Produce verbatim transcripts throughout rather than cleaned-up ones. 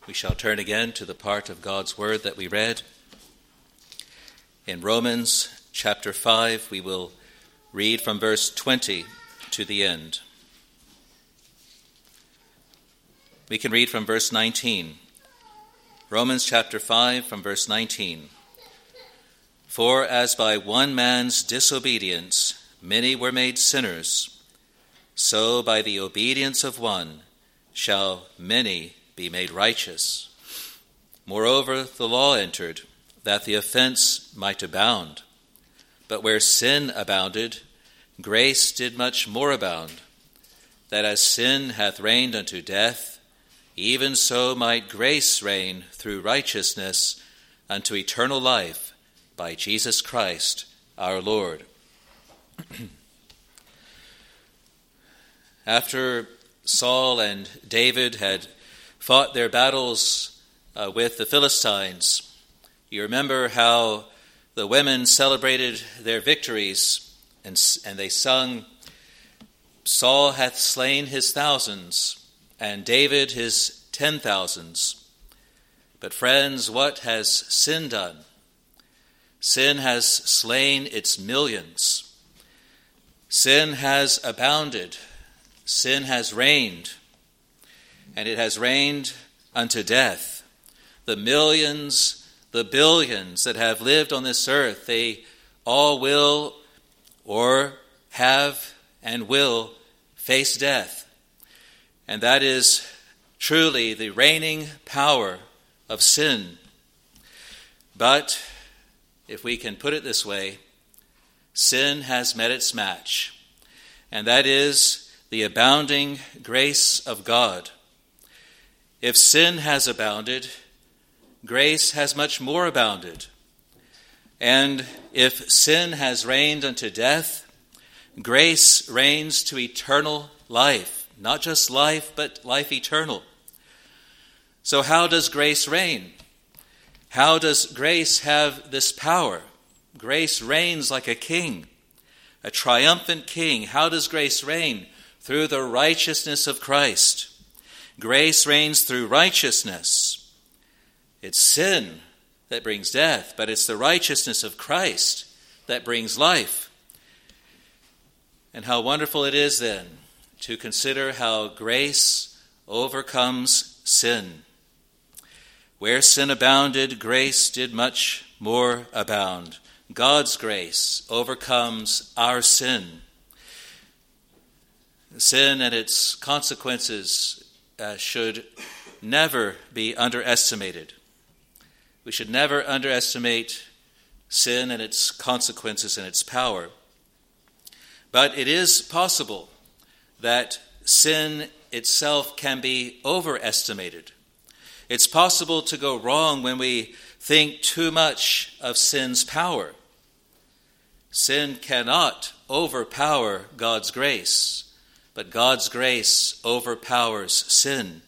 We shall turn again to the part of God's word that we read. In Romans chapter five, we will read from verse twenty to the end. We can read from verse nineteen. Romans chapter five from verse nineteen. For as by one man's disobedience many were made sinners, so by the obedience of one shall many be made righteous. Moreover, the law entered, that the offense might abound. But where sin abounded, grace did much more abound, that as sin hath reigned unto death, even so might grace reign through righteousness unto eternal life by Jesus Christ our Lord. After Saul and David had fought their battles uh, with the Philistines, you remember how the women celebrated their victories, and, and they sung, Saul hath slain his thousands, and David his ten thousands. But friends, what has sin done? Sin has slain its millions. Sin has abounded. Sin has reigned. And it has reigned unto death. The millions, the billions that have lived on this earth, they all will or have and will face death. And that is truly the reigning power of sin. But if we can put it this way, sin has met its match, and that is the abounding grace of God. If sin has abounded, grace has much more abounded. And if sin has reigned unto death, grace reigns to eternal life. Not just life, but life eternal. So how does grace reign? How does grace have this power? Grace reigns like a king, a triumphant king. How does grace reign? Through the righteousness of Christ. Grace reigns through righteousness. It's sin that brings death, but it's the righteousness of Christ that brings life. And how wonderful it is then to consider how grace overcomes sin. Where sin abounded, grace did much more abound. God's grace overcomes our sin. Sin and its consequences uh, should never be underestimated. We should never underestimate sin and its consequences and its power. But it is possible that sin itself can be overestimated. It's possible to go wrong when we think too much of sin's power. Sin cannot overpower God's grace, but God's grace overpowers sin.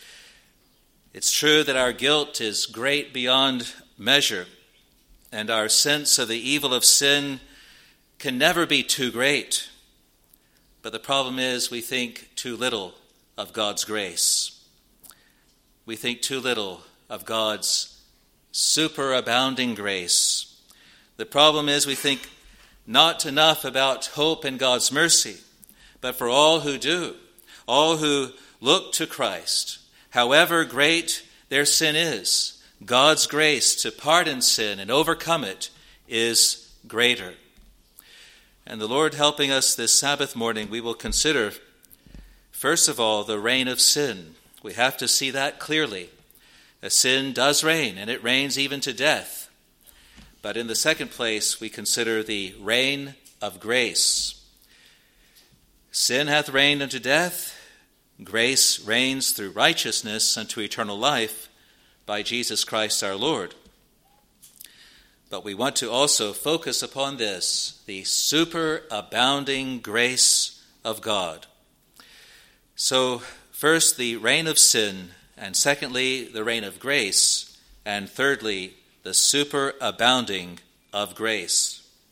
It's true that our guilt is great beyond measure, and our sense of the evil of sin can never be too great. But the problem is we think too little of God's grace. We think too little of God's superabounding grace. The problem is we think not enough about hope and God's mercy. But for all who do, all who look to Christ, however great their sin is, God's grace to pardon sin and overcome it is greater. And the Lord helping us this Sabbath morning, we will consider, first of all, the reign of sin. We have to see that clearly. As sin does reign, and it reigns even to death. But in the second place, we consider the reign of grace. Sin hath reigned unto death, grace reigns through righteousness unto eternal life by Jesus Christ our Lord. But we want to also focus upon this, the superabounding grace of God. So, first, the reign of sin, and secondly, the reign of grace, and thirdly, the superabounding of grace.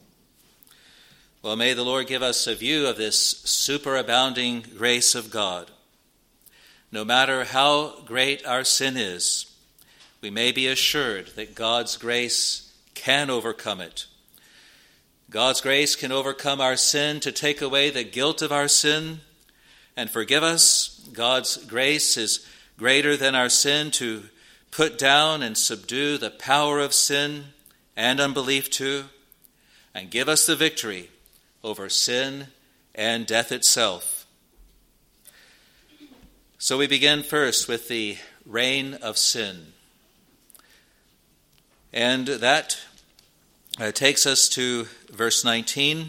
Well, may the Lord give us a view of this superabounding grace of God. no matter how great our sin is, we may be assured that God's grace can overcome it. God's grace can overcome our sin to take away the guilt of our sin and forgive us. God's grace is greater than our sin to put down and subdue the power of sin and unbelief too, and give us the victory over sin and death itself. So we begin first with the reign of sin. And that uh, takes us to verse nineteen,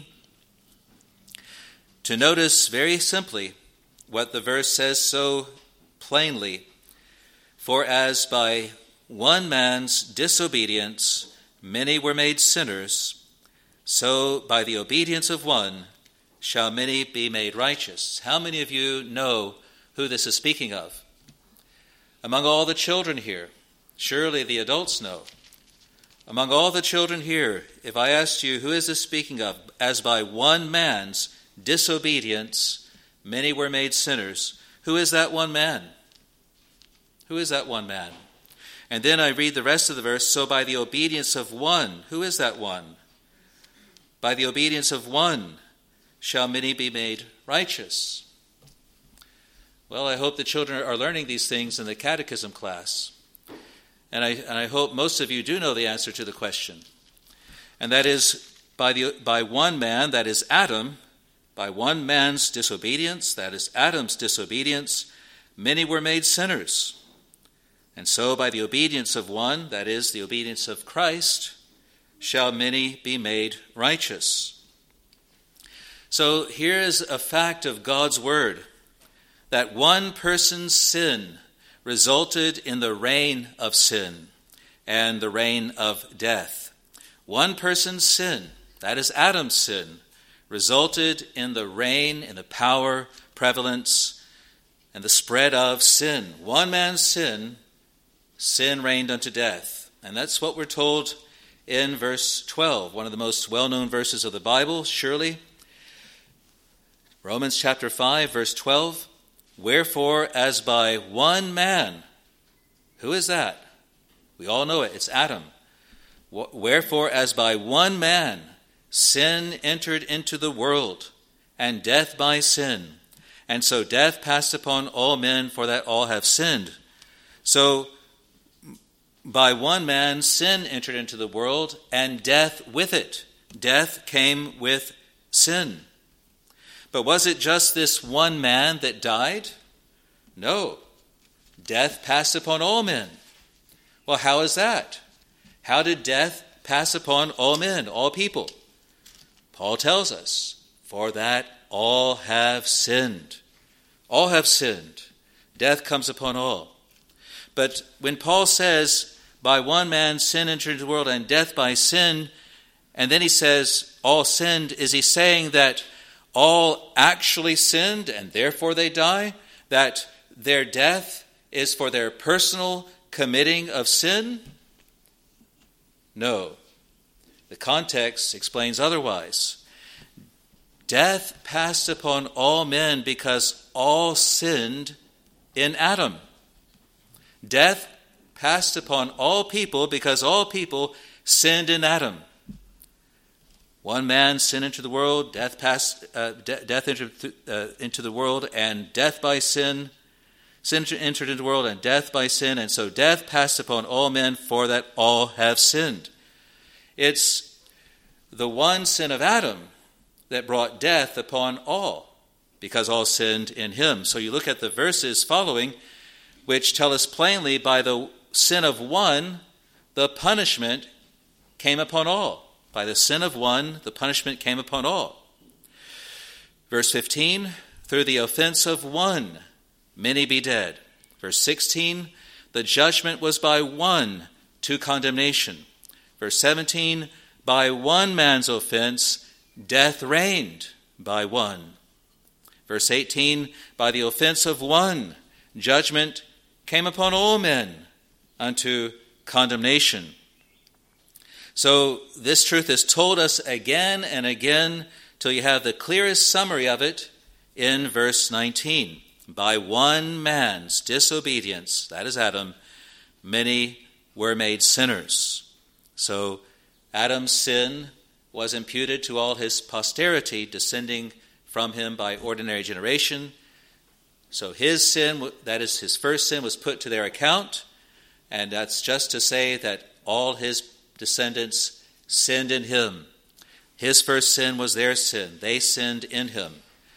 to notice very simply what the verse says so plainly. For as by one man's disobedience many were made sinners, so by the obedience of one shall many be made righteous. How many of you know who this is speaking of? Among all the children here, surely the adults know. Among all the children here, if I asked you, who is this speaking of? As by one man's disobedience many were made sinners. Who is that one man? Who is that one man? And then I read the rest of the verse, so by the obedience of one. Who is that one? By the obedience of one shall many be made righteous. Well, I hope the children are learning these things in the catechism class. And I, and I hope most of you do know the answer to the question. And that is, by, the, by one man, that is Adam, by one man's disobedience, that is Adam's disobedience, many were made sinners. And so by the obedience of one, that is the obedience of Christ, shall many be made righteous. So here is a fact of God's word, that one person's sin resulted in the reign of sin and the reign of death. One person's sin, that is Adam's sin, resulted in the reign, in the power, prevalence, and the spread of sin. One man's sin, sin reigned unto death. And that's what we're told in verse twelve, one of the most well-known verses of the Bible, surely. Romans chapter five, verse twelve. Wherefore, as by one man, who is that? We all know it, it's Adam. Wherefore, as by one man, sin entered into the world, and death by sin. And so death passed upon all men, for that all have sinned. So, by one man, sin entered into the world, and death with it. Death came with sin. But was it just this one man that died? No. Death passed upon all men. Well, how is that? How did death pass upon all men, all people? Paul tells us, for that all have sinned. All have sinned. Death comes upon all. But when Paul says, by one man sin entered into the world and death by sin, and then he says, all sinned, is he saying that all actually sinned and therefore they die? That their death is for their personal committing of sin? No. The context explains otherwise. Death passed upon all men because all sinned in Adam. Death passed upon all people because all people sinned in Adam. One man sin into the world, death passed, uh, de- death entered uh, into the world, and death by sin, sin entered into the world, and death by sin, and so death passed upon all men, for that all have sinned. It's the one sin of Adam that brought death upon all, because all sinned in him. So you look at the verses following, which tell us plainly, by the sin of one, the punishment came upon all. By the sin of one, the punishment came upon all. Verse fifteen, through the offense of one, many be dead. Verse sixteen, the judgment was by one to condemnation. Verse seventeen, by one man's offense, death reigned by one. Verse eighteen, by the offense of one, judgment came upon all men unto condemnation. So this truth is told us again and again till you have the clearest summary of it in verse nineteen. by one man's disobedience, that is Adam, many were made sinners. So Adam's sin was imputed to all his posterity, descending from him by ordinary generation. So his sin, that is his first sin, was put to their account, and that's just to say that all his descendants sinned in him. His first sin was their sin. They sinned in him.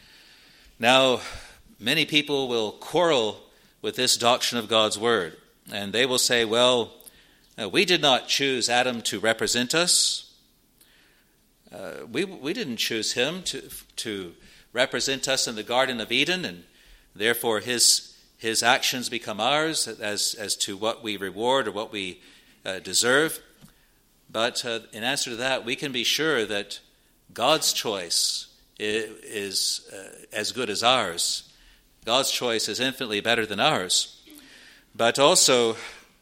Now, many people will quarrel with this doctrine of God's word, and they will say, well, uh, we did not choose Adam to represent us. Uh, we we didn't choose him to to represent us in the Garden of Eden, and therefore his his actions become ours as as to what we reward or what we uh, deserve. But uh, in answer to that, we can be sure that God's choice is, is uh, as good as ours. God's choice is infinitely better than ours. But also,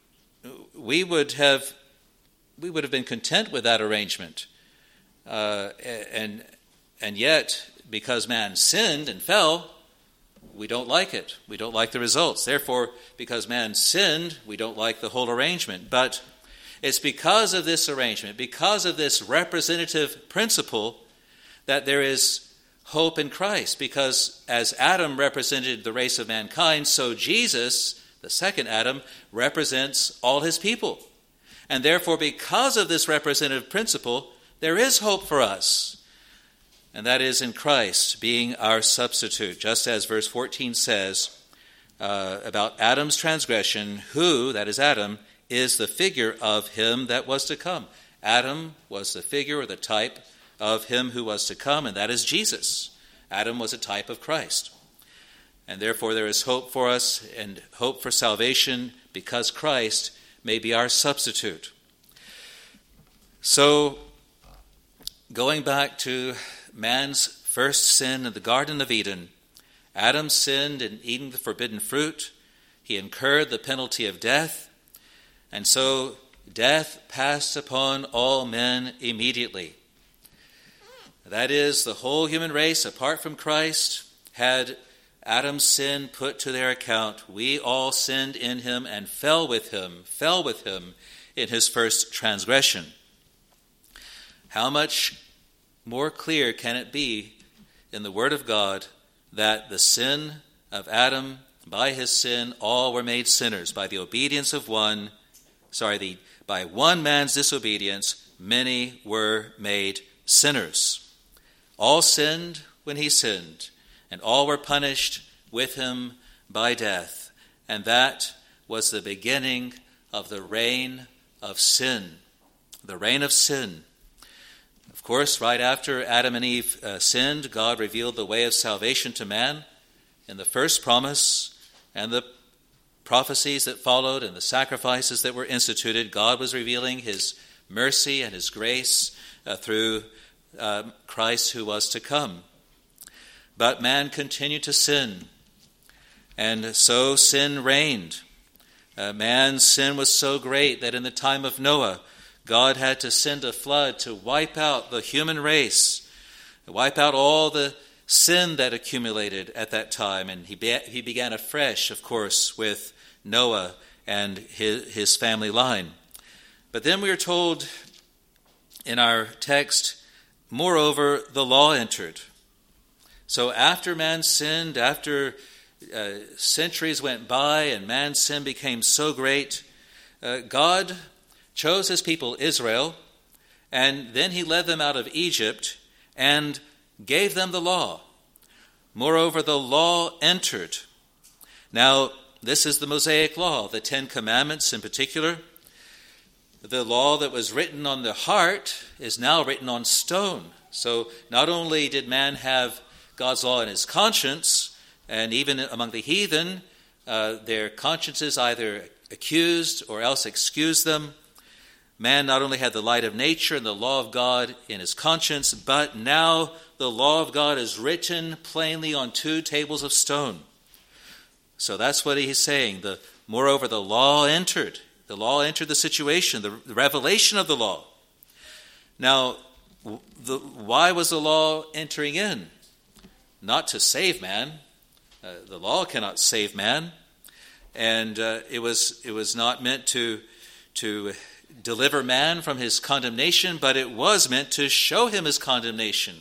we would have we would have been content with that arrangement. Uh, and and yet, because man sinned and fell, we don't like it. We don't like the results. Therefore, because man sinned, we don't like the whole arrangement. But it's because of this arrangement, because of this representative principle, that there is hope in Christ. Because as Adam represented the race of mankind, so Jesus, the second Adam, represents all his people. And therefore, because of this representative principle, there is hope for us. And that is in Christ being our substitute. Just as verse fourteen says uh, about Adam's transgression, who, that is Adam, is the figure of him that was to come. Adam was the figure or the type of him who was to come, and that is Jesus. Adam was a type of Christ. And therefore there is hope for us and hope for salvation because Christ may be our substitute. So, going back to man's first sin in the Garden of Eden, Adam sinned in eating the forbidden fruit. He incurred the penalty of death. And so death passed upon all men immediately. That is, the whole human race, apart from Christ, had Adam's sin put to their account. We all sinned in him and fell with him, fell with him in his first transgression. How much more clear can it be in the Word of God that the sin of Adam, by his sin, all were made sinners. By the obedience of one, sorry, the by one man's disobedience, many were made sinners. All sinned when he sinned, and all were punished with him by death. And that was the beginning of the reign of sin. The reign of sin. Of course, right after Adam and Eve uh, sinned, God revealed the way of salvation to man in the first promise and the prophecies that followed and the sacrifices that were instituted. God was revealing his mercy and his grace uh, through uh, Christ who was to come. But man continued to sin, and so sin reigned. Uh, man's sin was so great that in the time of Noah, God had to send a flood to wipe out the human race, wipe out all the sin that accumulated at that time. And he be- he began afresh, of course, with Noah and his, his family line. But then we are told in our text, moreover, the law entered. So after man sinned, after uh, centuries went by and man's sin became so great, uh, God chose his people Israel, and then he led them out of Egypt and gave them the law. Moreover, the law entered. Now, this is the Mosaic law, the Ten Commandments in particular. The law that was written on the heart is now written on stone. So not only did man have God's law in his conscience, and even among the heathen, uh, their consciences either accused or else excused them. Man not only had the light of nature and the law of God in his conscience, but now the law of God is written plainly on two tables of stone. So that's what he's saying. The, moreover, the law entered. The law entered the situation, the, the revelation of the law. Now, the, why was the law entering in? Not to save man, Uh, the law cannot save man, and uh, it was it was not meant to to deliver man from his condemnation, but it was meant to show him his condemnation.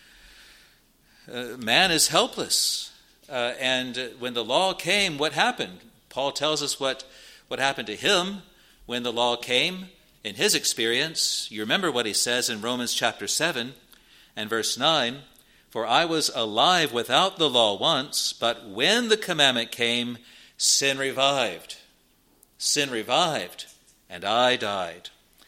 Uh, man is helpless, uh, and when the law came, what happened? Paul tells us what, what happened to him when the law came in his experience. You remember what he says in Romans chapter seven and verse nine, "For I was alive without the law once, but when the commandment came, sin revived. Sin revived, and I died."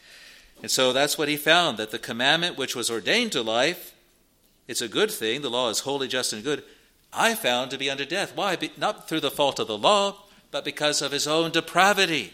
And so that's what he found, that the commandment which was ordained to life, it's a good thing, the law is holy, just, and good, I found to be unto death. Why? Not through the fault of the law, but because of his own depravity.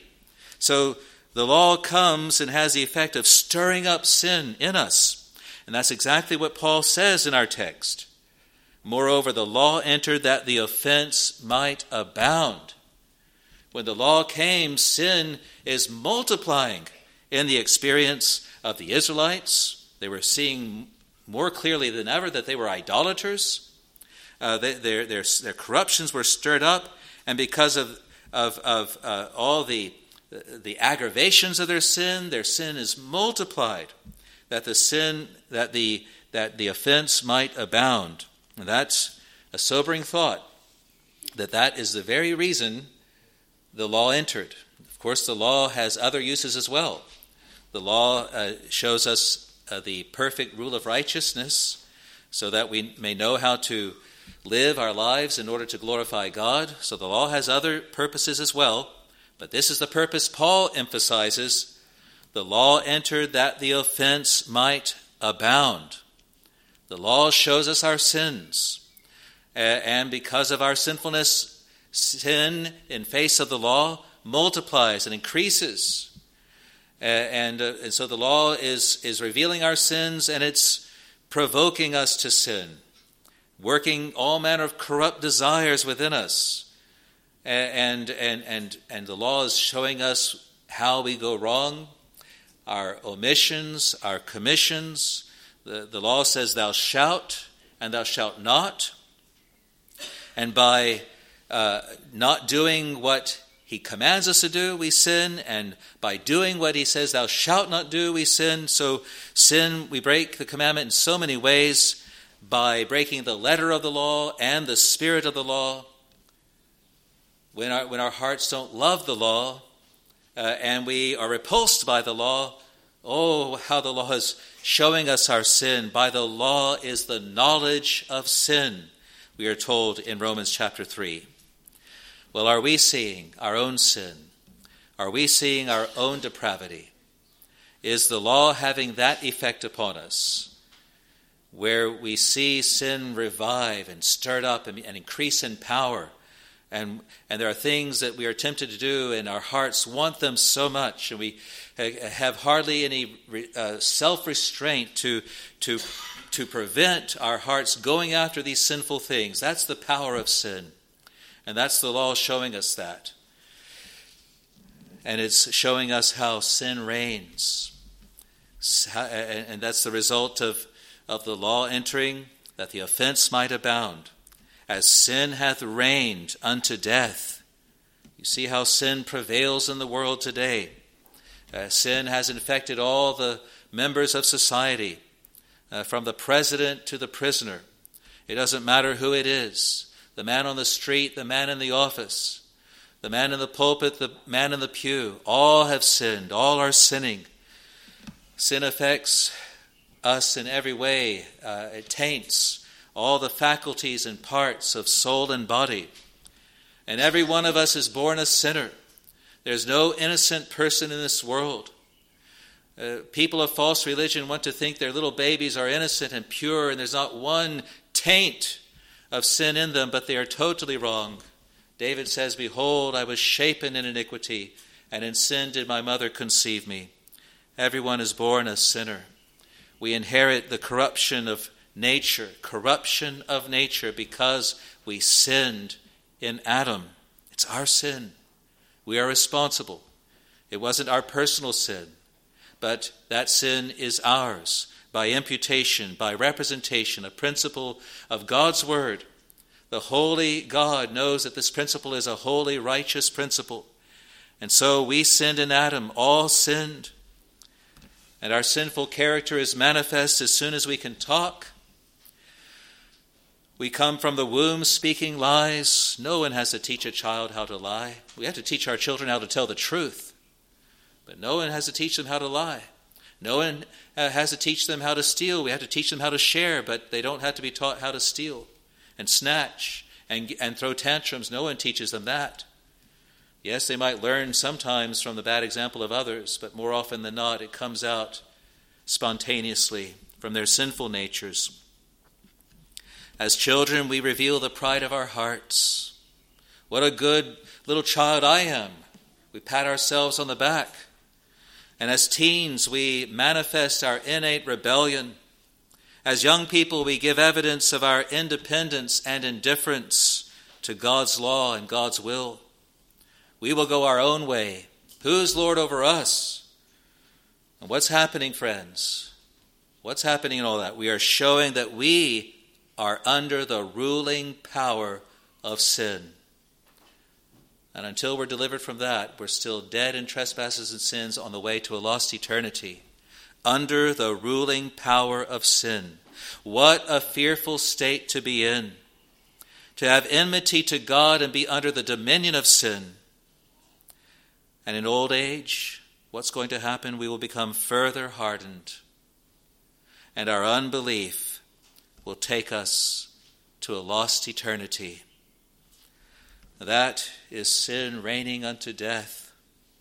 So the law comes and has the effect of stirring up sin in us. And that's exactly what Paul says in our text. "Moreover, the law entered that the offense might abound." When the law came, sin is multiplying in the experience of the Israelites. They were seeing more clearly than ever that they were idolaters. Uh, they, their, their, their corruptions were stirred up, and because of, of, of uh, all the, the aggravations of their sin, their sin is multiplied, that the sin, that the, that the offense might abound. And that's a sobering thought, that that is the very reason the law entered. Of course, the law has other uses as well. The law uh, shows us uh, the perfect rule of righteousness so that we may know how to live our lives in order to glorify God. So the law has other purposes as well. But this is the purpose Paul emphasizes. The law entered that the offense might abound. The law shows us our sins. Uh, and because of our sinfulness, sin in face of the law multiplies and increases. Uh, and, uh, and so the law is, is revealing our sins, and it's provoking us to sin, working all manner of corrupt desires within us. And, and, and, and the law is showing us how we go wrong, our omissions, our commissions. The, the law says, "Thou shalt," and "thou shalt not." And by uh, not doing what he commands us to do, we sin. And by doing what he says, "Thou shalt not do," we sin. So sin, we break the commandment in so many ways, by breaking the letter of the law and the spirit of the law. When our, when our hearts don't love the law uh, and we are repulsed by the law, oh, how the law is showing us our sin. By the law is the knowledge of sin, we are told in Romans chapter three. Well, are we seeing our own sin? Are we seeing our own depravity? Is the law having that effect upon us, where we see sin revive and stirred up and, and increase in power? And, and there are things that we are tempted to do, and our hearts want them so much, and we have hardly any uh, self-restraint to, to, to prevent our hearts going after these sinful things. That's the power of sin. And that's the law showing us that. And it's showing us how sin reigns. And that's the result of, of the law entering, that the offense might abound. As sin hath reigned unto death. You see how sin prevails in the world today. Uh, sin has infected all the members of society, uh, from the president to the prisoner. It doesn't matter who it is. The man on the street, the man in the office, the man in the pulpit, the man in the pew, all have sinned. All are sinning. Sin affects us in every way. Uh, it taints all the faculties and parts of soul and body. And every one of us is born a sinner. There's no innocent person in this world. Uh, people of false religion want to think their little babies are innocent and pure, and there's not one taint of sin in them, but they are totally wrong. David says, "Behold, I was shapen in iniquity, and in sin did my mother conceive me." Everyone is born a sinner. We inherit the corruption of nature, corruption of nature, because we sinned in Adam. It's our sin. We are responsible. It wasn't our personal sin, but that sin is ours by imputation, by representation, a principle of God's word. The holy God knows that this principle is a holy, righteous principle. And so we sinned in Adam, all sinned. And our sinful character is manifest as soon as we can talk. We come from the womb speaking lies. No one has to teach a child how to lie. We have to teach our children how to tell the truth. But no one has to teach them how to lie. No one has to teach them how to steal. We have to teach them how to share, but they don't have to be taught how to steal and snatch and, and throw tantrums. No one teaches them that. Yes, they might learn sometimes from the bad example of others, but more often than not, it comes out spontaneously from their sinful natures. As children, we reveal the pride of our hearts. What a good little child I am. We pat ourselves on the back. And as teens, we manifest our innate rebellion. As young people, we give evidence of our independence and indifference to God's law and God's will. We will go our own way. Who's Lord over us? And what's happening, friends? What's happening in all that? We are showing that we are under the ruling power of sin. And until we're delivered from that, we're still dead in trespasses and sins on the way to a lost eternity. Under the ruling power of sin. What a fearful state to be in. To have enmity to God and be under the dominion of sin. And in old age, what's going to happen? We will become further hardened. And our unbelief will take us to a lost eternity. That is sin reigning unto death.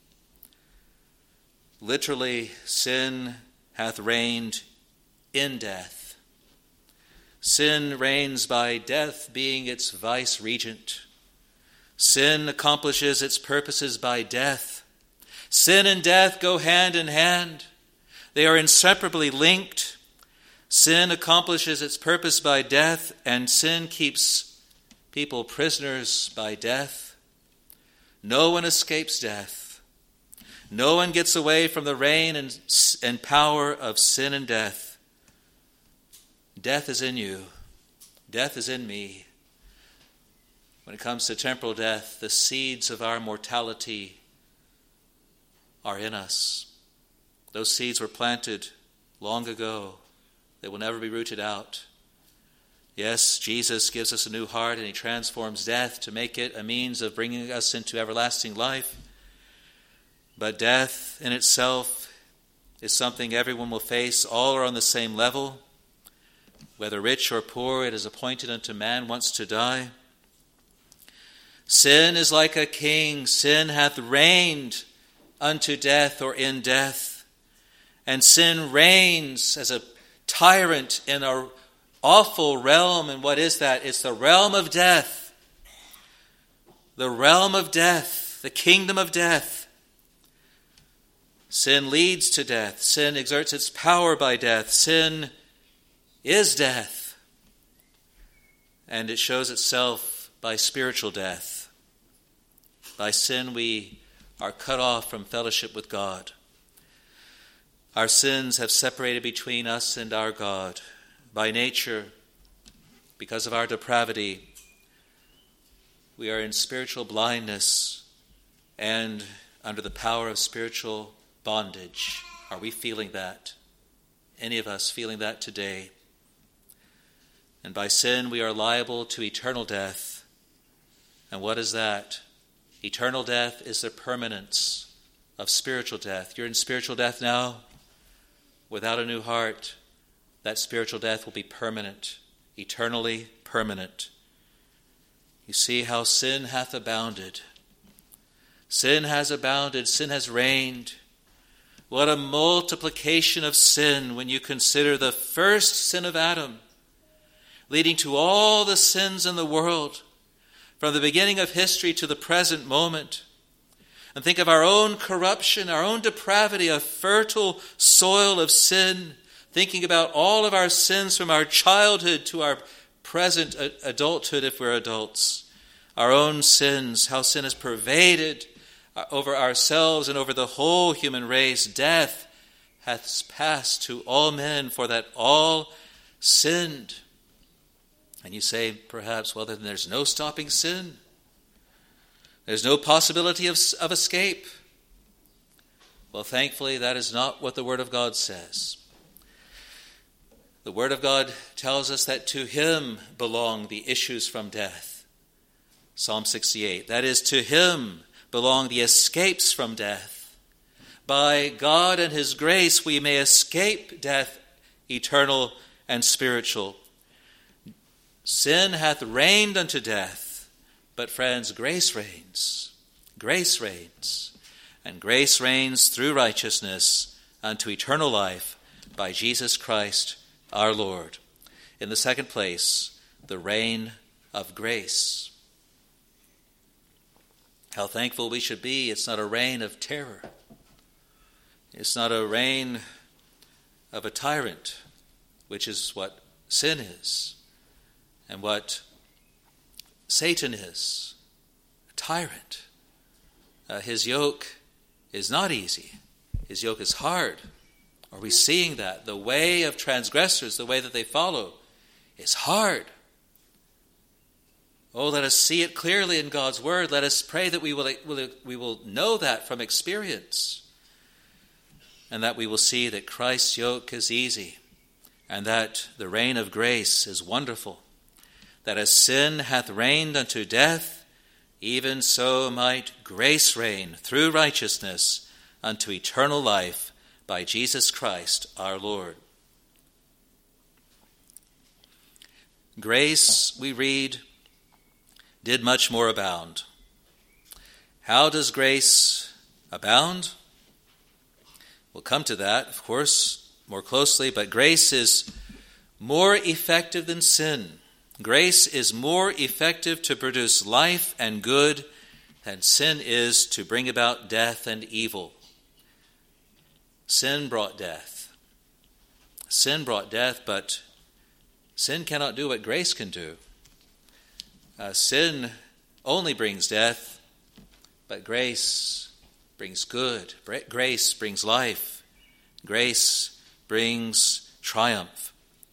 Literally, sin hath reigned in death. Sin reigns by death being its vice-regent. Sin accomplishes its purposes by death. Sin and death go hand in hand. They are inseparably linked. Sin accomplishes its purpose by death, and sin keeps people prisoners by death. No one escapes death. No one gets away from the reign and, and power of sin and death. Death is in you. Death is in me. When it comes to temporal death, the seeds of our mortality are in us. Those seeds were planted long ago. They will never be rooted out. Yes, Jesus gives us a new heart and he transforms death to make it a means of bringing us into everlasting life. But death in itself is something everyone will face. All are on the same level. Whether rich or poor, it is appointed unto man once to die. Sin is like a king. Sin hath reigned unto death or in death. And sin reigns as a tyrant in a awful realm. And what is that? It's the realm of death. The realm of death. The kingdom of death. Sin leads to death. Sin exerts its power by death. Sin is death. And it shows itself by spiritual death. By sin we are cut off from fellowship with God. Our sins have separated between us and our God. By nature, because of our depravity, we are in spiritual blindness and under the power of spiritual bondage. Are we feeling that? Any of us feeling that today? And by sin, we are liable to eternal death. And what is that? Eternal death is the permanence of spiritual death. You're in spiritual death now. Without a new heart, that spiritual death will be permanent, eternally permanent. You see how sin hath abounded. Sin has abounded. Sin has reigned. What a multiplication of sin when you consider the first sin of Adam, leading to all the sins in the world, from the beginning of history to the present moment. And think of our own corruption, our own depravity, a fertile soil of sin, thinking about all of our sins from our childhood to our present adulthood if we're adults. Our own sins, how sin has pervaded over ourselves and over the whole human race. Death hath passed to all men, for that all sinned. And you say, perhaps, well, then there's no stopping sin. There's no possibility of, of escape. Well, thankfully, that is not what the Word of God says. The Word of God tells us that to Him belong the issues from death. Psalm sixty-eight. That is, to Him belong the escapes from death. By God and His grace, we may escape death, eternal and spiritual. Sin hath reigned unto death, but friends, grace reigns. Grace reigns. And grace reigns through righteousness unto eternal life by Jesus Christ our Lord. In the second place, the reign of grace. How thankful we should be it's not a reign of terror. It's not a reign of a tyrant, which is what sin is and what Satan is, a tyrant. Uh, his yoke is not easy. His yoke is hard. Are we seeing that? The way of transgressors, the way that they follow, is hard. Oh, let us see it clearly in God's Word. Let us pray that we will, we will know that from experience, and that we will see that Christ's yoke is easy, and that the reign of grace is wonderful, that as sin hath reigned unto death, even so might grace reign through righteousness unto eternal life by Jesus Christ our Lord. Grace, we read, did much more abound. How does grace abound? We'll come to that, of course, more closely, but grace is more effective than sin. Grace is more effective to produce life and good than sin is to bring about death and evil. Sin brought death. Sin brought death, but sin cannot do what grace can do. Uh, sin only brings death, but grace brings good. Grace brings life. Grace brings triumph.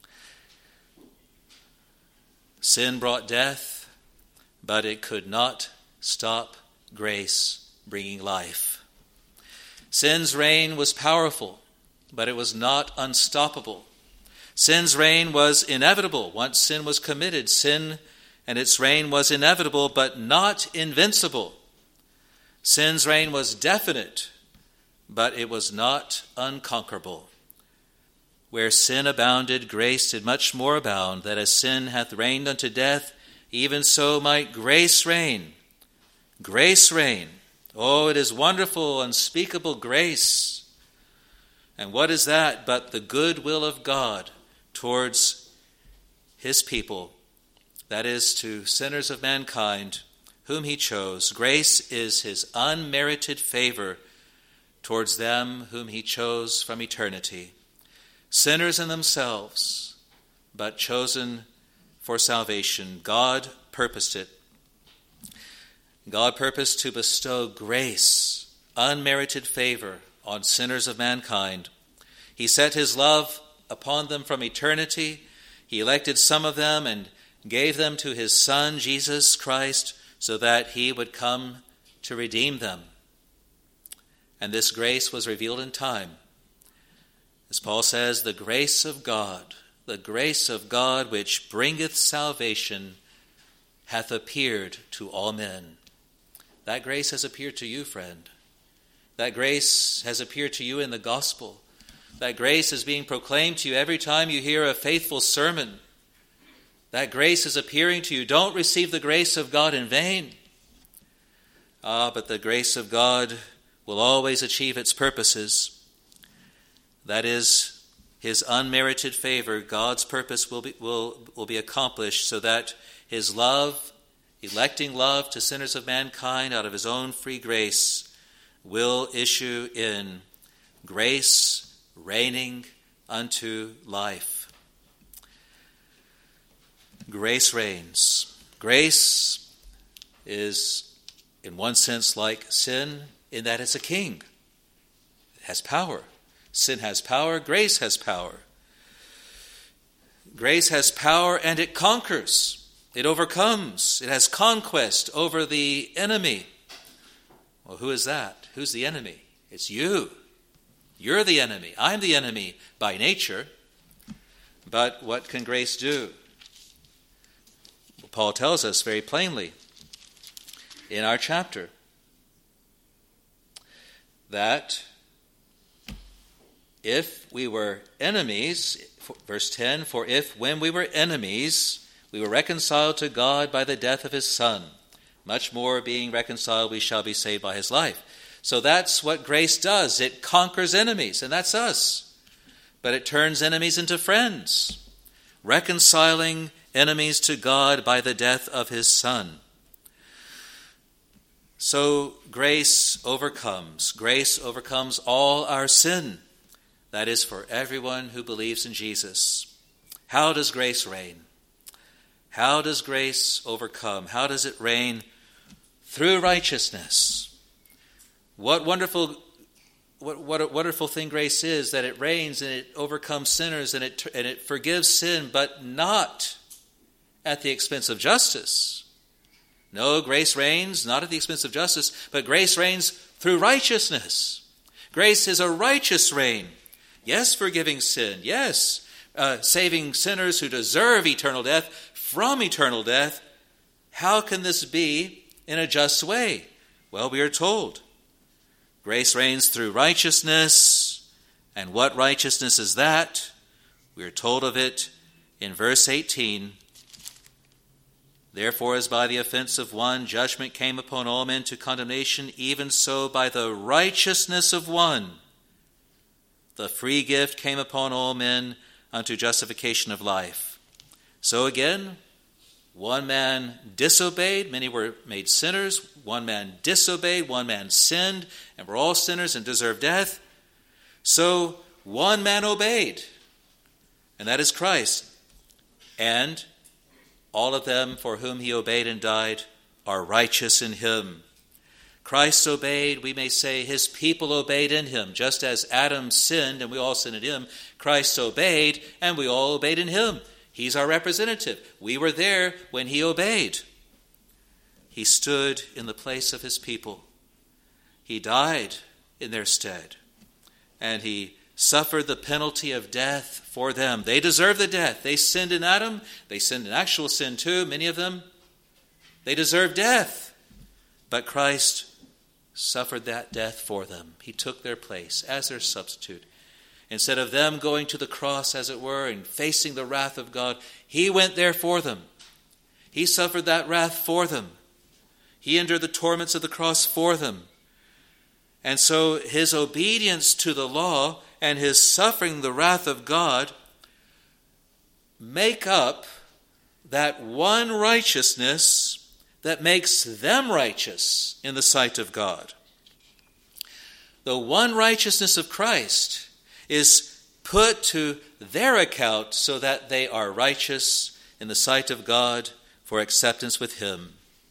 Sin brought death, but it could not stop grace bringing life. Sin's reign was powerful, but it was not unstoppable. Sin's reign was inevitable. Once sin was committed, sin and its reign was inevitable, but not invincible. Sin's reign was definite, but it was not unconquerable. Where sin abounded, grace did much more abound, that as sin hath reigned unto death, even so might grace reign. Grace reign. Oh, it is wonderful, unspeakable grace. And what is that but the good will of God towards His people, that is, to sinners of mankind, whom He chose. Grace is His unmerited favor towards them whom He chose from eternity. Sinners in themselves, but chosen for salvation. God purposed it. God purposed to bestow grace, unmerited favor on sinners of mankind. He set His love upon them from eternity. He elected some of them and gave them to His Son, Jesus Christ, so that He would come to redeem them. And this grace was revealed in time. As Paul says, the grace of God, the grace of God which bringeth salvation, hath appeared to all men. That grace has appeared to you, friend. That grace has appeared to you in the gospel. That grace is being proclaimed to you every time you hear a faithful sermon. That grace is appearing to you. Don't receive the grace of God in vain. Ah, but the grace of God will always achieve its purposes. That is, His unmerited favor. God's purpose will be, will, will be accomplished so that His love, electing love to sinners of mankind out of His own free grace, will issue in grace reigning unto life. Grace reigns. Grace is, in one sense, like sin in that it's a king. It has power. Sin has power. Grace has power. Grace has power and it conquers. It overcomes. It has conquest over the enemy. Well, who is that? Who's the enemy? It's you. You're the enemy. I'm the enemy by nature. But what can grace do? Well, Paul tells us very plainly in our chapter that if we were enemies, verse ten, for if when we were enemies, we were reconciled to God by the death of his Son, much more being reconciled, we shall be saved by his life. So that's what grace does. It conquers enemies, and that's us. But it turns enemies into friends, reconciling enemies to God by the death of his Son. So grace overcomes. Grace overcomes all our sin. That is for everyone who believes in Jesus. How does grace reign? How does grace overcome? How does it reign? Through righteousness. What wonderful, what, what a wonderful thing grace is, that it reigns and it overcomes sinners and it and it forgives sin, but not at the expense of justice. No, grace reigns not at the expense of justice, but grace reigns through righteousness. Grace is a righteous reign. Yes, forgiving sin. Yes, uh, saving sinners who deserve eternal death from eternal death. How can this be in a just way? Well, we are told grace reigns through righteousness. And what righteousness is that? We are told of it in verse eighteen. Therefore, as by the offense of one judgment came upon all men to condemnation, even so by the righteousness of one the free gift came upon all men unto justification of life. So again, one man disobeyed, many were made sinners. One man disobeyed, one man sinned, and we're all sinners and deserve death. So one man obeyed, and that is Christ. And all of them for whom he obeyed and died are righteous in him. Christ obeyed, we may say his people obeyed in him. Just as Adam sinned and we all sinned in him, Christ obeyed and we all obeyed in him. He's our representative. We were there when he obeyed. He stood in the place of his people. He died in their stead. And he suffered the penalty of death for them. They deserve the death. They sinned in Adam. They sinned in actual sin too, many of them. They deserve death. But Christ suffered that death for them. He took their place as their substitute. Instead of them going to the cross, as it were, and facing the wrath of God, he went there for them. He suffered that wrath for them. He endured the torments of the cross for them. And so his obedience to the law and his suffering the wrath of God make up that one righteousness that makes them righteous in the sight of God. The one righteousness of Christ is put to their account so that they are righteous in the sight of God for acceptance with him.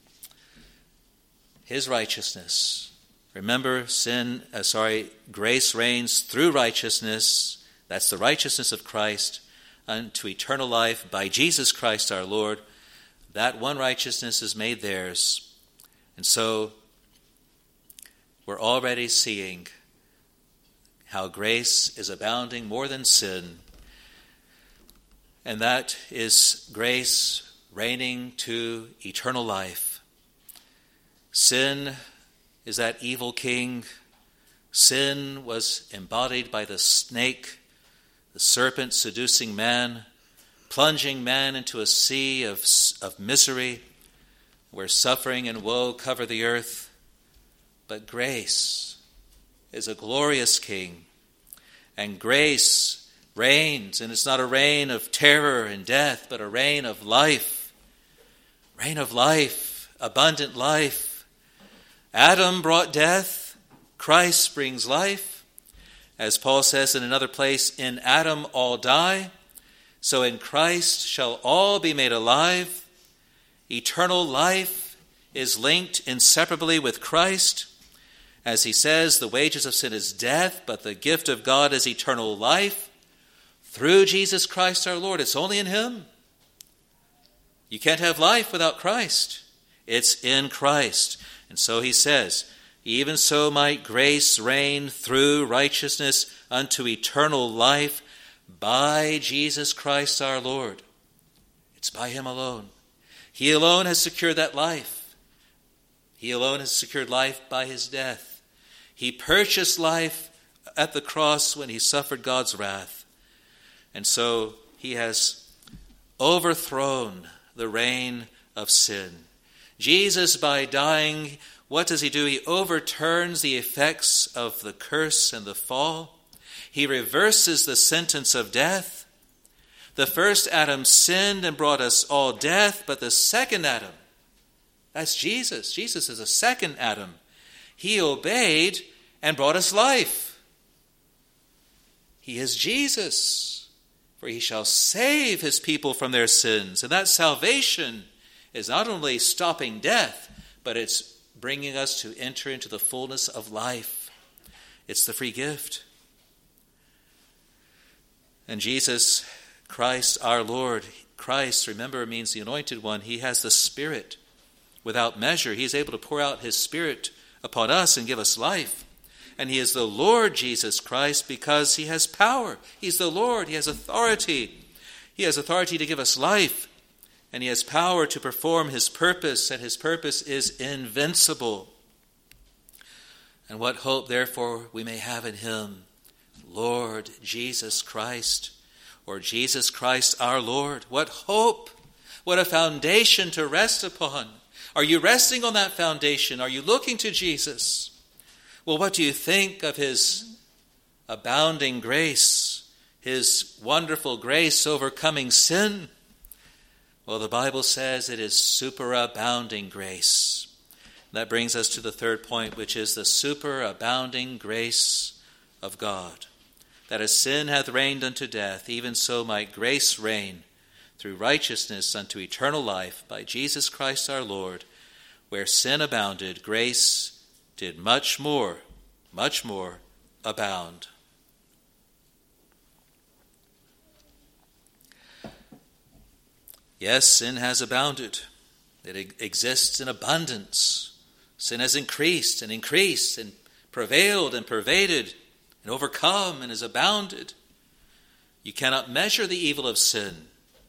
His righteousness. Remember, sin, uh, sorry, grace reigns through righteousness. That's the righteousness of Christ unto eternal life by Jesus Christ our Lord. That one righteousness is made theirs. And so we're already seeing how grace is abounding more than sin. And that is grace reigning to eternal life. Sin is that evil king. Sin was embodied by the snake, the serpent seducing man, plunging man into a sea of, of misery where suffering and woe cover the earth. But grace is a glorious king, and grace reigns, and it's not a reign of terror and death, but a reign of life. Reign of life, abundant life. Adam brought death, Christ brings life. As Paul says in another place, in Adam all die, so in Christ shall all be made alive. Eternal life is linked inseparably with Christ. As he says, the wages of sin is death, but the gift of God is eternal life through Jesus Christ our Lord. It's only in him. You can't have life without Christ. It's in Christ. And so he says, even so might grace reign through righteousness unto eternal life by Jesus Christ our Lord. It's by him alone. He alone has secured that life. He alone has secured life by his death. He purchased life at the cross when he suffered God's wrath. And so he has overthrown the reign of sin. Jesus, by dying, what does he do? He overturns the effects of the curse and the fall. He reverses the sentence of death. The first Adam sinned and brought us all death, but the second Adam, that's Jesus. Jesus is a second Adam. He obeyed and brought us life. He is Jesus, for he shall save his people from their sins. And that salvation is not only stopping death, but it's bringing us to enter into the fullness of life. It's the free gift. And Jesus Christ our Lord, Christ, remember, means the anointed one. He has the Spirit without measure. He is able to pour out his Spirit upon us and give us life. And he is the Lord Jesus Christ because he has power. He's the Lord. He has authority. He has authority to give us life. And he has power to perform his purpose, and his purpose is invincible. And what hope, therefore, we may have in him, Lord Jesus Christ, or Jesus Christ our Lord. What hope, what a foundation to rest upon. Are you resting on that foundation? Are you looking to Jesus? Well, what do you think of his abounding grace, his wonderful grace overcoming sin? Well, the Bible says it is superabounding grace. That brings us to the third point, which is the superabounding grace of God. That as sin hath reigned unto death, even so might grace reign through righteousness unto eternal life by Jesus Christ our Lord. Where sin abounded, grace did much more, much more abound. Yes, sin has abounded. It exists in abundance. Sin has increased and increased and prevailed and pervaded and overcome and has abounded. You cannot measure the evil of sin.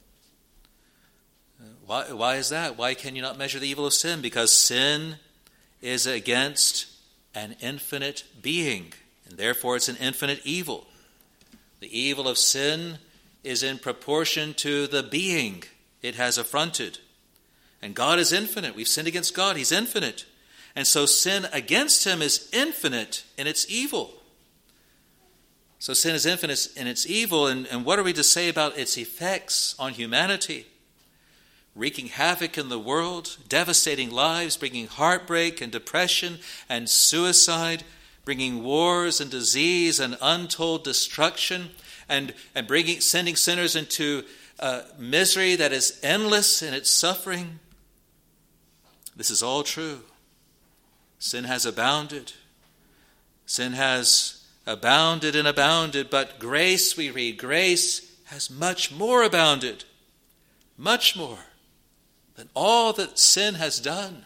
Why, why is that? Why can you not measure the evil of sin? Because sin is against an infinite being, and therefore it's an infinite evil. The evil of sin is in proportion to the being it has affronted. And God is infinite. We've sinned against God. He's infinite. And so sin against him is infinite in its evil. So sin is infinite in its evil. And, and what are we to say about its effects on humanity? Wreaking havoc in the world, devastating lives, bringing heartbreak and depression and suicide, bringing wars and disease and untold destruction, and, and bringing sending sinners into Uh, misery that is endless in its suffering. This is all true. Sin has abounded. Sin has abounded and abounded, but grace, we read, grace has much more abounded, much more than all that sin has done.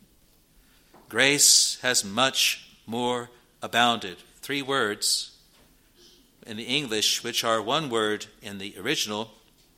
Grace has much more abounded. Three words in the English, which are one word in the original.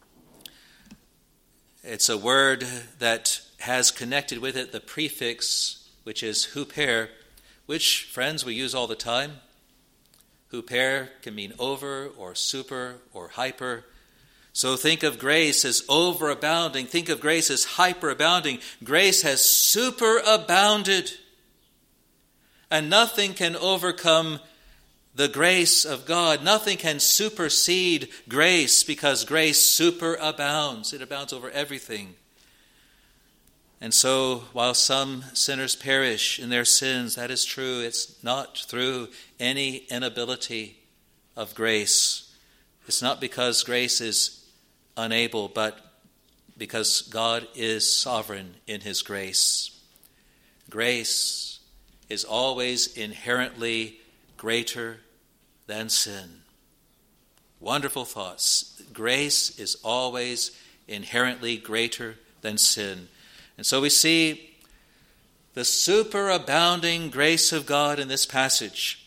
It's a word that has connected with it the prefix, which is huper, which, friends, we use all the time. Huper can mean over or super or hyper. So think of grace as overabounding. Think of grace as hyperabounding. Grace has superabounded. And nothing can overcome the grace of God. Nothing can supersede grace because grace superabounds. It abounds over everything. And so while some sinners perish in their sins, that is true. It's not through any inability of grace. It's not because grace is unable, but because God is sovereign in his grace. Grace is always inherently greater than sin. Wonderful thoughts. Grace is always inherently greater than sin. And so we see the superabounding grace of God in this passage.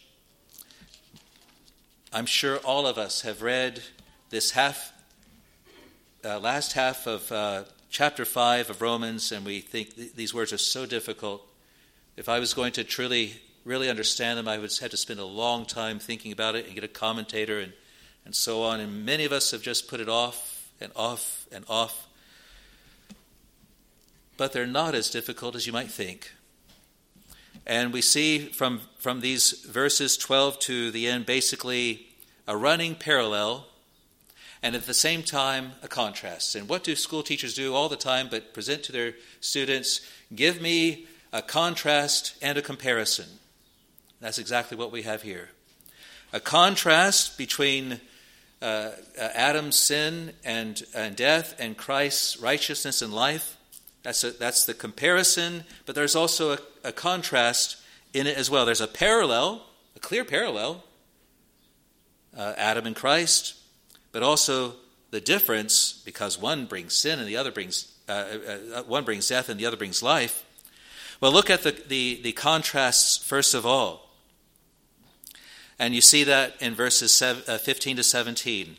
I'm sure all of us have read this half, uh, last half of uh, chapter five of Romans, and we think th- these words are so difficult. If I was going to truly, really understand them, I would have to spend a long time thinking about it and get a commentator and, and so on. And many of us have just put it off and off and off. But they're not as difficult as you might think. And we see from, from these verses twelve to the end basically a running parallel and at the same time a contrast. And what do school teachers do all the time but present to their students? Give me a contrast and a comparison. That's exactly what we have here. A contrast between uh, Adam's sin and, and death and Christ's righteousness and life. That's a, that's the comparison, but there's also a, a contrast in it as well. There's a parallel, a clear parallel, uh, Adam and Christ, but also the difference, because one brings sin and the other brings uh, uh, one brings death and the other brings life. Well, look at the, the, the contrasts first of all. And you see that in verses fifteen to seventeen.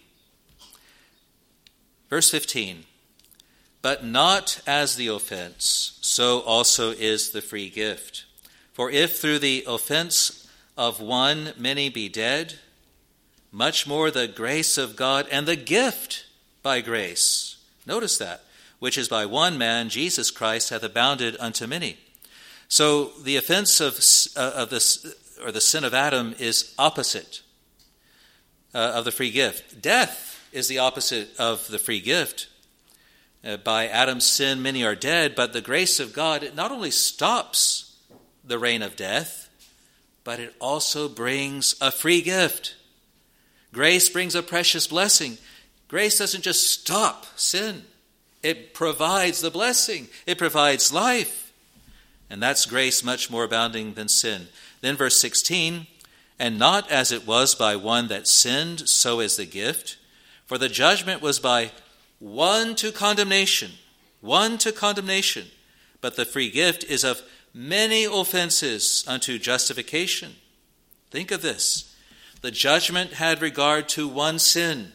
Verse fifteen. But not as the offense, so also is the free gift. For if through the offense of one many be dead, much more the grace of God and the gift by grace. Notice that, which is by one man, Jesus Christ, hath abounded unto many. So the offense of uh, of this or the sin of Adam is opposite uh, of the free gift. Death is the opposite of the free gift. Uh, by Adam's sin, many are dead, but the grace of God, it not only stops the reign of death, but it also brings a free gift. Grace brings a precious blessing. Grace doesn't just stop sin. It provides the blessing. It provides life. And that's grace much more abounding than sin. Then verse sixteen, and not as it was by one that sinned, so is the gift. For the judgment was by one to condemnation, one to condemnation, but the free gift is of many offenses unto justification. Think of this. The judgment had regard to one sin.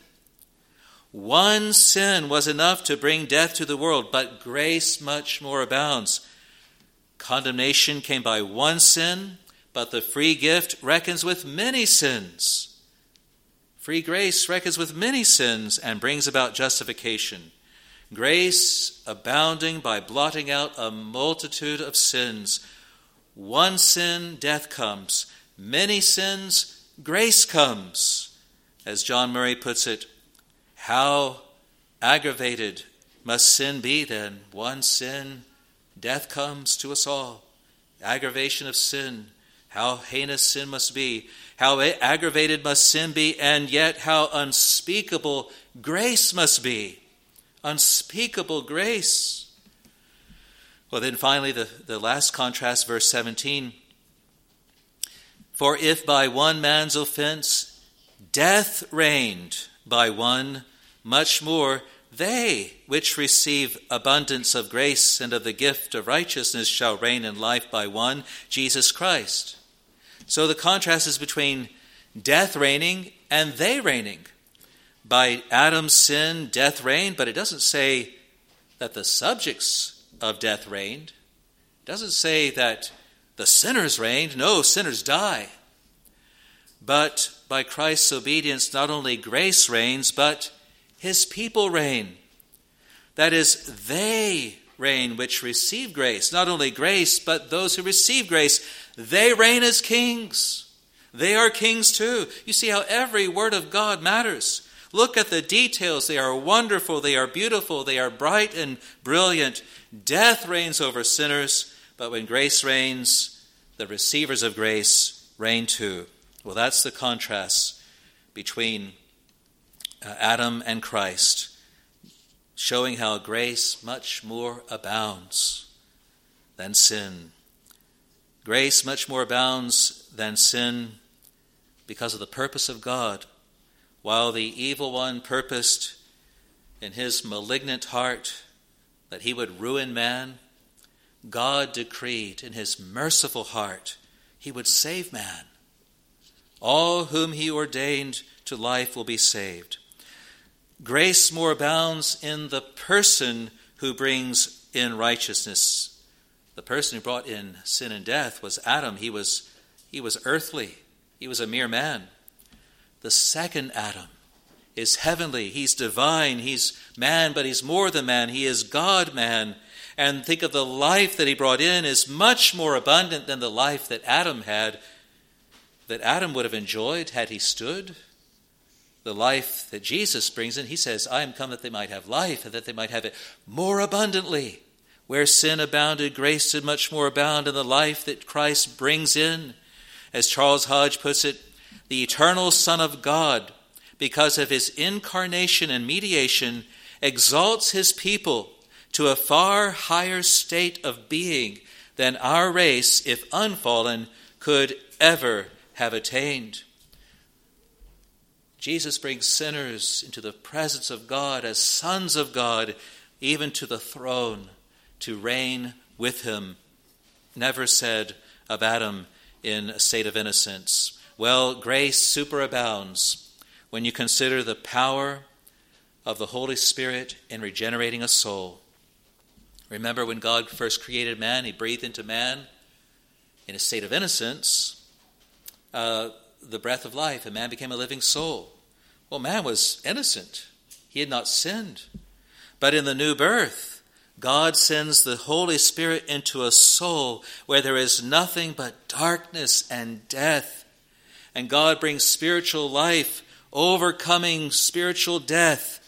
One sin was enough to bring death to the world, but grace much more abounds. Condemnation came by one sin, but the free gift reckons with many sins. Free grace reckons with many sins and brings about justification. Grace abounding by blotting out a multitude of sins. One sin, death comes. Many sins, grace comes. As John Murray puts it, how aggravated must sin be then? One sin, death comes to us all. Aggravation of sin. How heinous sin must be. How aggravated must sin be, and yet how unspeakable grace must be. Unspeakable grace. Well, then finally, the, the last contrast, verse seventeen. For if by one man's offense death reigned by one, much more they which receive abundance of grace and of the gift of righteousness shall reign in life by one, Jesus Christ. So the contrast is between death reigning and they reigning. By Adam's sin, death reigned, but it doesn't say that the subjects of death reigned. It doesn't say that the sinners reigned. No, sinners die. But by Christ's obedience, not only grace reigns, but his people reign. That is, they reign which receive grace. Not only grace, but those who receive grace, they reign as kings. They are kings too. You see how every word of God matters. Look at the details. They are wonderful. They are beautiful. They are bright and brilliant. Death reigns over sinners, but when grace reigns, the receivers of grace reign too. Well, that's the contrast between uh, Adam and Christ, showing how grace much more abounds than sin. Grace much more abounds than sin because of the purpose of God. while the evil one purposed in his malignant heart that he would ruin man, God decreed in his merciful heart he would save man. All whom he ordained to life will be saved. Grace more abounds in the person who brings in righteousness. The person who brought in sin and death was Adam. He was, he was earthly. He was a mere man. The second Adam is heavenly. He's divine. He's man, but he's more than man. He is God-man. And think of the life that he brought in is much more abundant than the life that Adam had, that Adam would have enjoyed had he stood. The life that Jesus brings in, he says, I am come that they might have life, and that they might have it more abundantly. Where sin abounded, grace did much more abound in the life that Christ brings in. As Charles Hodge puts it, the eternal Son of God, because of his incarnation and mediation, exalts his people to a far higher state of being than our race, if unfallen, could ever have attained. Jesus brings sinners into the presence of God as sons of God, even to the throne, to reign with him. Never said of Adam in a state of innocence. Well, grace superabounds when you consider the power of the Holy Spirit in regenerating a soul. Remember when God first created man, he breathed into man in a state of innocence, uh, the breath of life, and man became a living soul. Well, man was innocent. He had not sinned. But in the new birth, God sends the Holy Spirit into a soul where there is nothing but darkness and death. And God brings spiritual life, overcoming spiritual death.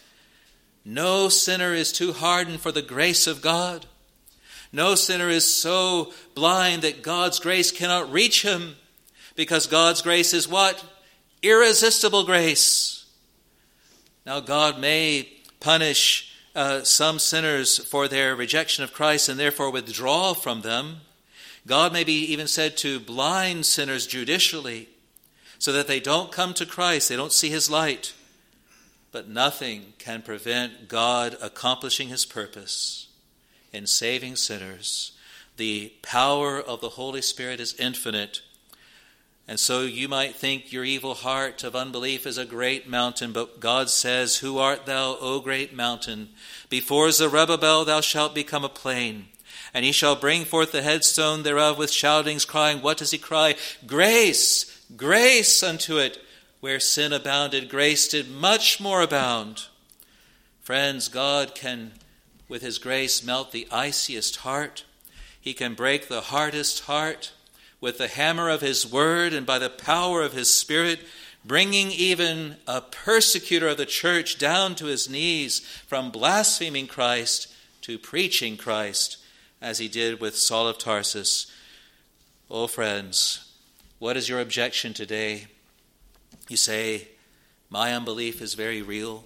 No sinner is too hardened for the grace of God. No sinner is so blind that God's grace cannot reach him, because God's grace is what? Irresistible grace. Now, God may punish uh, some sinners for their rejection of Christ and therefore withdraw from them. God may be even said to blind sinners judicially so that they don't come to Christ, they don't see his light. But nothing can prevent God accomplishing his purpose in saving sinners. The power of the Holy Spirit is infinite. And so you might think your evil heart of unbelief is a great mountain, but God says, who art thou, O great mountain? Before Zerubbabel thou shalt become a plain, and he shall bring forth the headstone thereof with shoutings, crying, what does he cry? Grace, grace unto it. Where sin abounded, grace did much more abound. Friends, God can, with his grace, melt the iciest heart. He can break the hardest heart with the hammer of his word and by the power of his Spirit, bringing even a persecutor of the church down to his knees from blaspheming Christ to preaching Christ, as he did with Saul of Tarsus. Oh, friends, what is your objection today? You say, my unbelief is very real.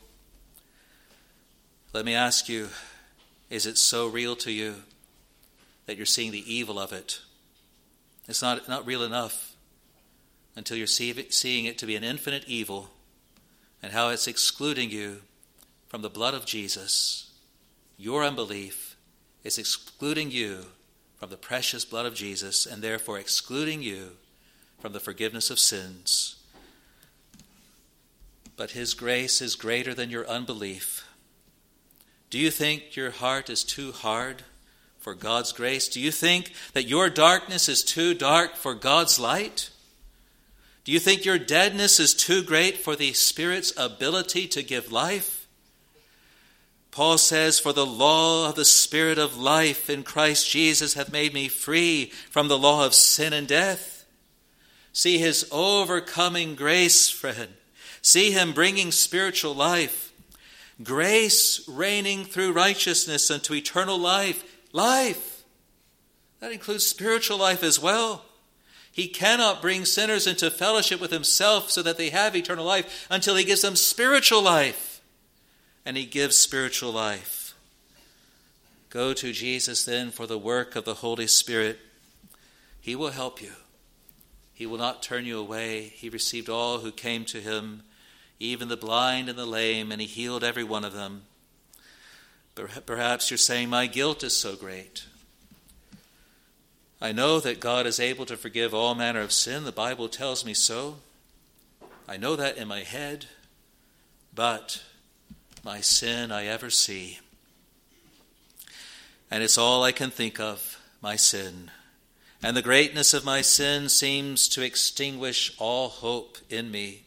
Let me ask you, is it so real to you that you're seeing the evil of it? It's not, not real enough until you're see, seeing it to be an infinite evil and how it's excluding you from the blood of Jesus. Your unbelief is excluding you from the precious blood of Jesus and therefore excluding you from the forgiveness of sins. But his grace is greater than your unbelief. Do you think your heart is too hard for God's grace? Do you think that your darkness is too dark for God's light? Do you think your deadness is too great for the Spirit's ability to give life? Paul says, for the law of the Spirit of life in Christ Jesus hath made me free from the law of sin and death. See his overcoming grace, friend. See him bringing spiritual life. Grace reigning through righteousness unto eternal life. Life. That includes spiritual life as well. He cannot bring sinners into fellowship with himself so that they have eternal life until he gives them spiritual life. And he gives spiritual life. Go to Jesus then for the work of the Holy Spirit. He will help you. He will not turn you away. He received all who came to him. even the blind and the lame, and he healed every one of them. Perhaps you're saying, my guilt is so great. I know that God is able to forgive all manner of sin. The Bible tells me so. I know that in my head, but my sin I ever see. And it's all I can think of, my sin. And the greatness of my sin seems to extinguish all hope in me.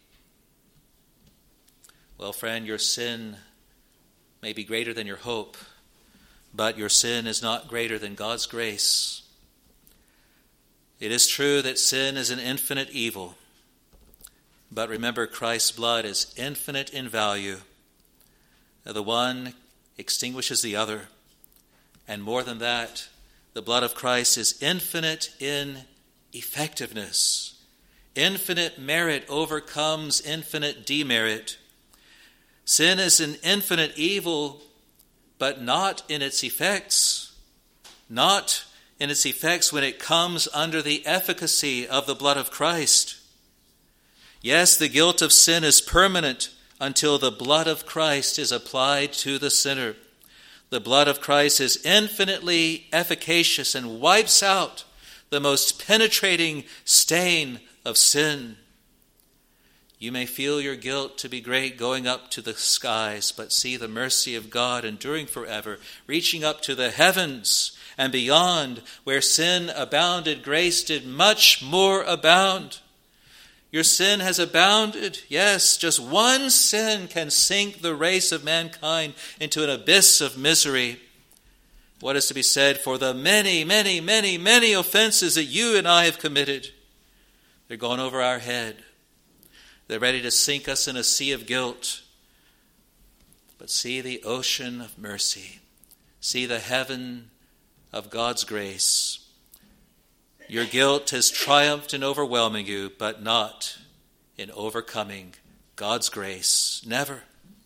Well, friend, your sin may be greater than your hope, but your sin is not greater than God's grace. It is true that sin is an infinite evil, but remember, Christ's blood is infinite in value. The one extinguishes the other, and more than that, the blood of Christ is infinite in effectiveness. Infinite merit overcomes infinite demerit. Sin is an infinite evil, but not in its effects. Not in its effects when it comes under the efficacy of the blood of Christ. Yes, the guilt of sin is permanent until the blood of Christ is applied to the sinner. The blood of Christ is infinitely efficacious and wipes out the most penetrating stain of sin. You may feel your guilt to be great going up to the skies, but see the mercy of God enduring forever, reaching up to the heavens and beyond. Where sin abounded, grace did much more abound. Your sin has abounded. Yes, just one sin can sink the race of mankind into an abyss of misery. What is to be said for the many, many, many, many offenses that you and I have committed? They're gone over our head. They're ready to sink us in a sea of guilt. But see the ocean of mercy. See the heaven of God's grace. Your guilt has triumphed in overwhelming you, but not in overcoming God's grace. Never.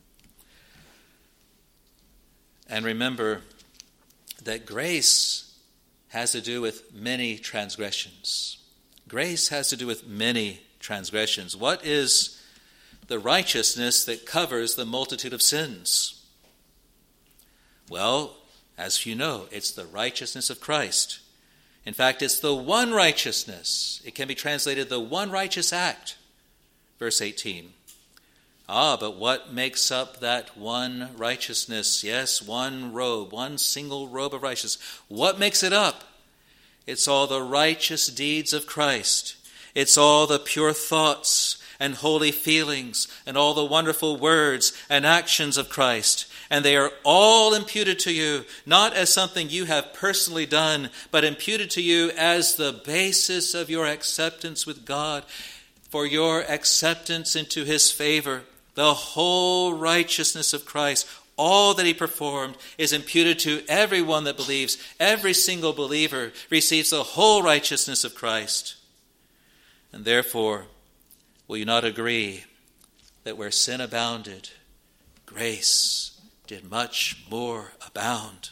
And remember that grace has to do with many transgressions. Grace has to do with many transgressions. What is the righteousness that covers the multitude of sins? Well, as you know, it's the righteousness of Christ. In fact, it's the one righteousness. It can be translated the one righteous act. Verse eighteen. Ah, but what makes up that one righteousness? Yes, one robe, one single robe of righteousness. What makes it up? It's all the righteous deeds of Christ. It's all the pure thoughts and holy feelings and all the wonderful words and actions of Christ. And they are all imputed to you, not as something you have personally done, but imputed to you as the basis of your acceptance with God, for your acceptance into his favor. The whole righteousness of Christ, all that he performed, is imputed to everyone that believes. Every single believer receives the whole righteousness of Christ. And therefore, will you not agree that where sin abounded, grace did much more abound?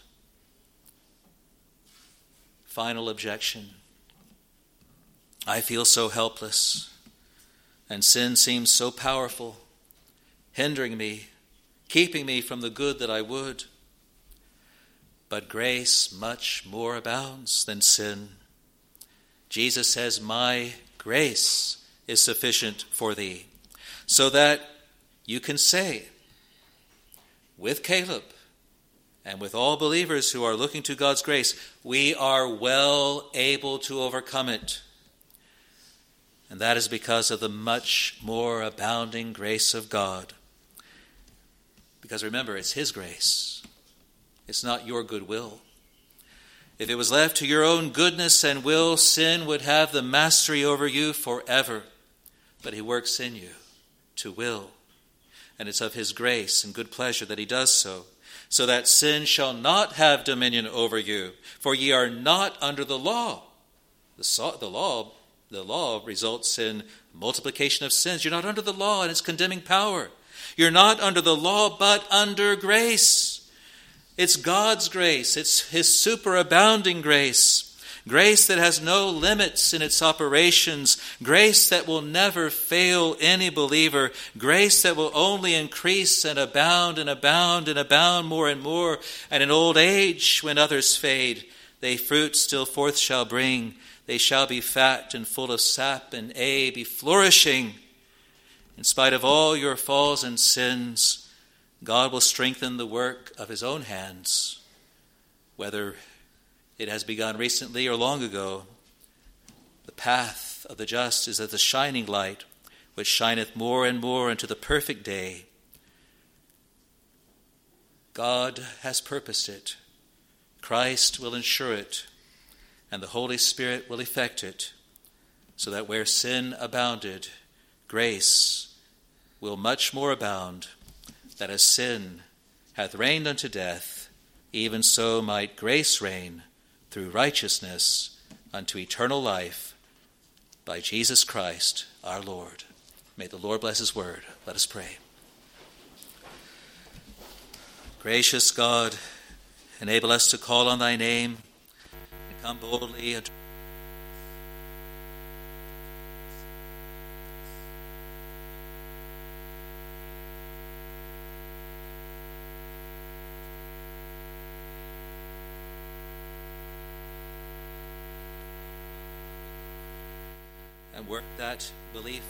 Final objection. I feel so helpless, and sin seems so powerful, hindering me, keeping me from the good that I would. But grace much more abounds than sin. Jesus says, my grace is sufficient for thee, so that you can say, with Caleb and with all believers who are looking to God's grace, we are well able to overcome it. And that is because of the much more abounding grace of God. Because remember, it's his grace. It's not your goodwill. If it was left to your own goodness and will, sin would have the mastery over you forever. But he works in you to will. And it's of his grace and good pleasure that he does so, so that sin shall not have dominion over you. For ye are not under the law. The, so- the law, the law results in multiplication of sins. You're not under the law and its condemning power. You're not under the law, but under grace. It's God's grace. It's his superabounding grace. grace that has no limits in its operations, grace that will never fail any believer, grace that will only increase and abound and abound and abound more and more, and in old age, when others fade, they fruit still forth shall bring. They shall be fat and full of sap, and aye, be flourishing. In spite of all your falls and sins, God will strengthen the work of his own hands, whether it has begun recently or long ago. The path of the just is as a shining light, which shineth more and more into the perfect day. God has purposed it. Christ will ensure it, and the Holy Spirit will effect it, so that where sin abounded, grace will much more abound, that as sin hath reigned unto death, even so might grace reign through righteousness unto eternal life, by Jesus Christ our Lord. May the Lord bless his word. Let us pray. Gracious God, enable us to call on thy name and come boldly and and work that belief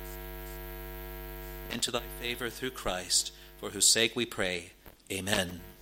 into thy favor through Christ, for whose sake we pray. Amen.